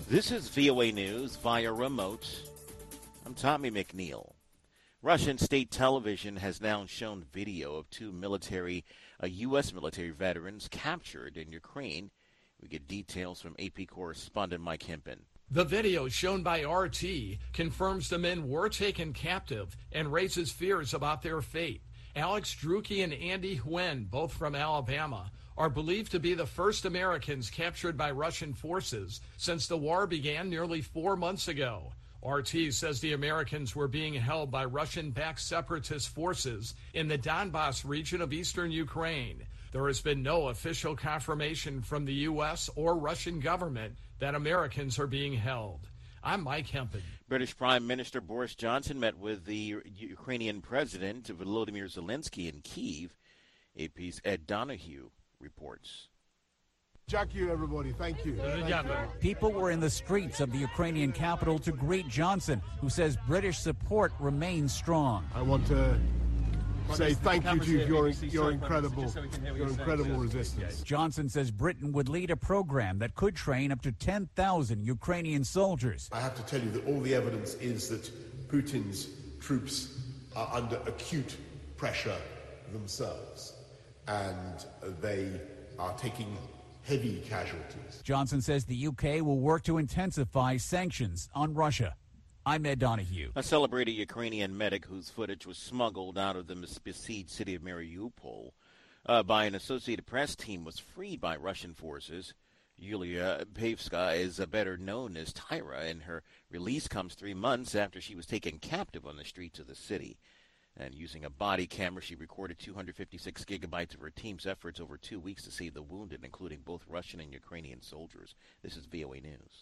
This is VOA News via remote. I'm Tommy McNeil. Russian state television has now shown video of two U.S. military veterans captured in Ukraine. We get details from AP correspondent Mike Hempen. The video shown by RT confirms the men were taken captive and raises fears about their fate. Alex Drueke and Andy Huen, both from Alabama, are believed to be the first Americans captured by Russian forces since the war began nearly 4 months ago. RT says the Americans were being held by Russian-backed separatist forces in the Donbas region of eastern Ukraine. There has been no official confirmation from the U.S. or Russian government that Americans are being held. I'm Mike Hempen. British Prime Minister Boris Johnson met with the Ukrainian President Volodymyr Zelensky in Kyiv. AP's Ed Donahue reports. Thank you, everybody. Thank you. People were in the streets of the Ukrainian capital to greet Johnson, who says British support remains strong. I want to say thank you to your incredible resistance. Johnson says Britain would lead a program that could train up to 10,000 Ukrainian soldiers. I have to tell you that all the evidence is that Putin's troops are under acute pressure themselves, and they are taking heavy casualties. Johnson says the UK will work to intensify sanctions on Russia. I'm Ed Donahue. A celebrated Ukrainian medic whose footage was smuggled out of the besieged city of Mariupol by an Associated Press team was freed by Russian forces. Yulia Pevska is better known as Tyra, and her release comes 3 months after she was taken captive on the streets of the city. And using a body camera, she recorded 256 gigabytes of her team's efforts over 2 weeks to save the wounded, including both Russian and Ukrainian soldiers. This is VOA News.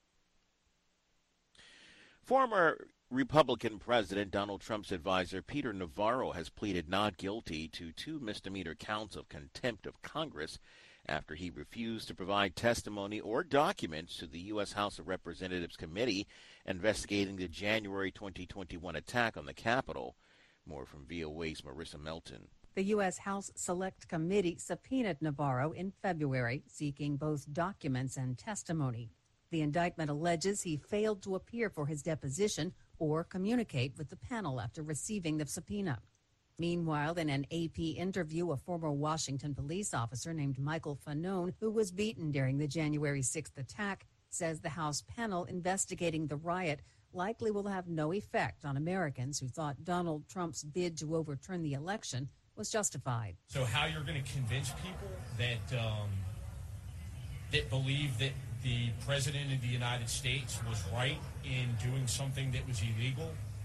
Former Republican President Donald Trump's advisor Peter Navarro has pleaded not guilty to 2 misdemeanor counts of contempt of Congress after he refused to provide testimony or documents to the U.S. House of Representatives committee investigating the January 2021 attack on the Capitol. More from VOA's Marissa Melton. The U.S. House Select Committee subpoenaed Navarro in February, seeking both documents and testimony. The indictment alleges he failed to appear for his deposition or communicate with the panel after receiving the subpoena. Meanwhile, in an AP interview, a former Washington police officer named Michael Fanone, who was beaten during the January 6th attack, says the House panel investigating the riot likely will have no effect on Americans who thought Donald Trump's bid to overturn the election was justified. So how you're going to convince people that believe that the President of the United States was right in doing something that was illegal,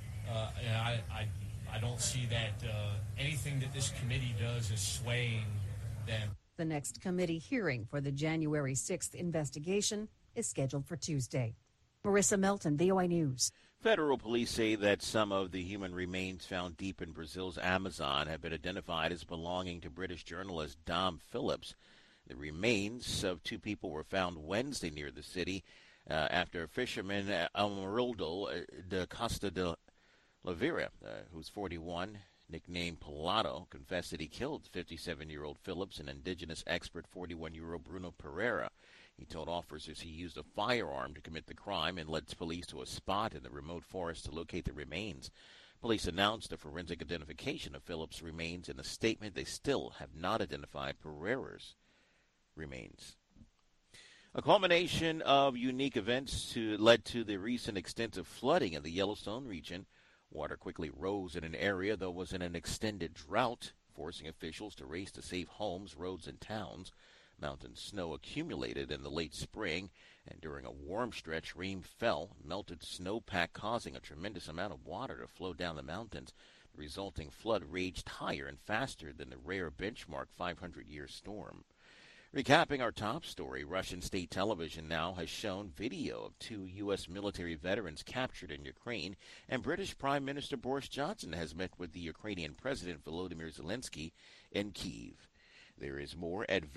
I don't see that anything that this committee does is swaying them. The next committee hearing for the January 6th investigation is scheduled for Tuesday. Marissa Melton, VOA News. Federal police say that some of the human remains found deep in Brazil's Amazon have been identified as belonging to British journalist Dom Phillips. The remains of 2 people were found Wednesday near the city after fisherman Amarildo da Costa de Oliveira, who's 41, nicknamed Pilato, confessed that he killed 57-year-old Phillips and indigenous expert 41-year-old Bruno Pereira. He told officers he used a firearm to commit the crime and led police to a spot in the remote forest to locate the remains. Police announced the forensic identification of Phillips' remains in a statement. They still have not identified Pereira's remains. A culmination of unique events led to the recent extensive flooding in the Yellowstone region. Water quickly rose in an area that was in an extended drought, forcing officials to race to save homes, roads, and towns. Mountain snow accumulated in the late spring, and during a warm stretch, rain fell, melted snowpack causing a tremendous amount of water to flow down the mountains. The resulting flood raged higher and faster than the rare benchmark 500-year storm. Recapping our top story, Russian state television now has shown video of 2 U.S. military veterans captured in Ukraine, and British Prime Minister Boris Johnson has met with the Ukrainian President Volodymyr Zelensky in Kyiv. There is more at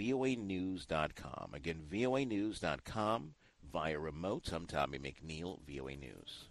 voanews.com. Again, voanews.com via remote. I'm Tommy McNeil, VOA News.